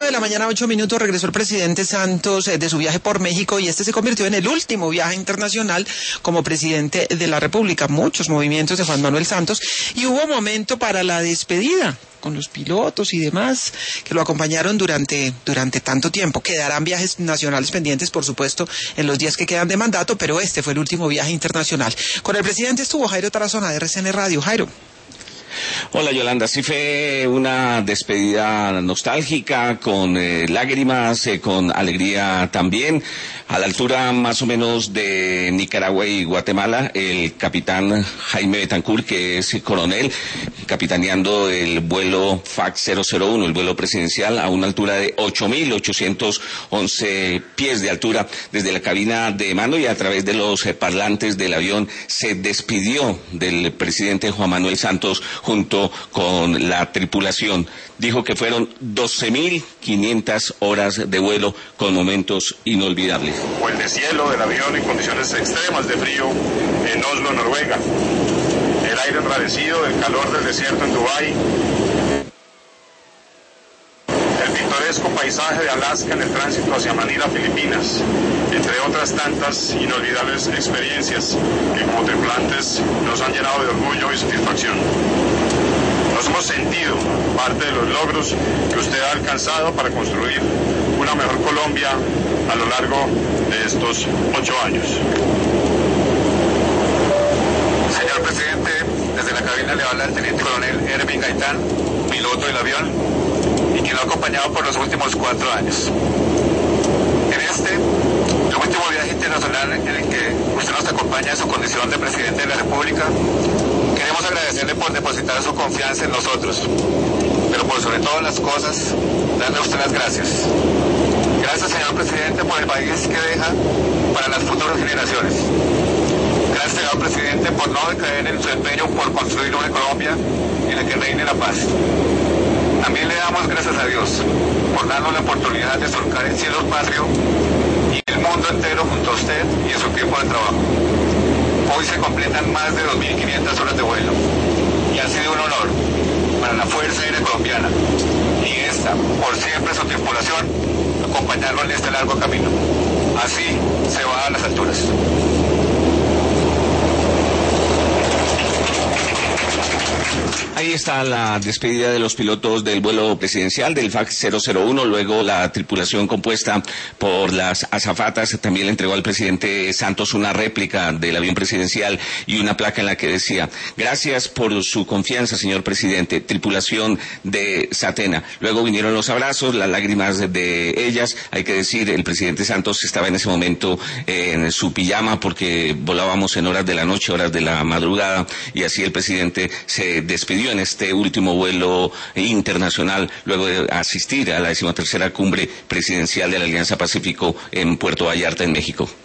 De la mañana, 8 minutos, regresó el presidente Santos de su viaje por México y este se convirtió en el último viaje internacional como presidente de la República. Muchos movimientos de Juan Manuel Santos y hubo momento para la despedida con los pilotos y demás que lo acompañaron durante tanto tiempo. Quedarán viajes nacionales pendientes, por supuesto, en los días que quedan de mandato, pero este fue el último viaje internacional. Con el presidente estuvo Jairo Tarazona de RCN Radio. Jairo. Hola Yolanda, sí fue una despedida nostálgica, con lágrimas, con alegría también. A la altura más o menos de Nicaragua y Guatemala, el capitán Jaime Betancourt, que es coronel, capitaneando el vuelo FAC 001, el vuelo presidencial, a una altura de 8.811 pies de altura, desde la cabina de mando y a través de los parlantes del avión, se despidió del presidente Juan Manuel Santos junto con la tripulación. Dijo que fueron 12.500 horas de vuelo con momentos inolvidables. O el deshielo del avión en condiciones extremas de frío en Oslo, Noruega. El aire enrarecido del calor del desierto en Dubái. El pintoresco paisaje de Alaska en el tránsito hacia Manila, Filipinas. Entre otras tantas inolvidables experiencias que como tripulantes nos han llenado de orgullo y satisfacción. Nos hemos sentido parte de los logros que usted ha alcanzado para construir una mejor Colombia a lo largo de estos 8 años. Señor presidente, desde la cabina le habla el teniente coronel Ervin Gaitán, piloto del avión, y quien lo ha acompañado por los últimos 4 años. En el último viaje internacional en el que usted nos acompaña en su condición de presidente de la República, queremos agradecerle por depositar su confianza en nosotros, pero por sobre todas las cosas, darle a usted las gracias. Gracias, señor presidente, por el país que deja para las futuras generaciones. Gracias, señor presidente, por no decaer en su empeño por construir una Colombia en la que reine la paz. También le damos gracias a Dios por darnos la oportunidad de surcar el cielo patrio y el mundo entero junto a usted y en su tiempo de trabajo. Hoy se completan más de 2.500 horas de vuelo y ha sido un honor para la Fuerza Aérea Colombiana y esta, por siempre su tripulación, acompañarlo en este largo camino. Así se va a las alturas. Ahí está la despedida de los pilotos del vuelo presidencial del FAC 001, luego la tripulación compuesta por las azafatas también le entregó al presidente Santos una réplica del avión presidencial y una placa en la que decía: gracias por su confianza, señor presidente, tripulación de Satena. Luego vinieron los abrazos, las lágrimas de ellas. Hay que decir, el presidente Santos estaba en ese momento en su pijama porque volábamos en horas de la noche, horas de la madrugada, y así el presidente se despidió en este último vuelo internacional luego de asistir a la 13ª cumbre presidencial de la Alianza Pacífico en Puerto Vallarta, en México.